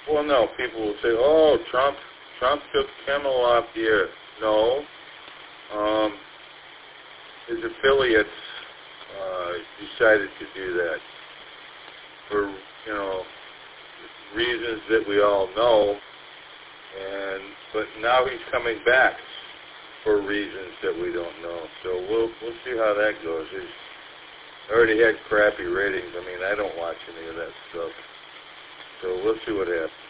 Well, no, people will say, "Oh, Trump took Kimmel off the air." No, his affiliates decided to do that for reasons that we all know, but now he's coming back for reasons that we don't know. So we'll see how that goes. He's already had crappy ratings. I mean, I don't watch any of that stuff. So we'll see what happens.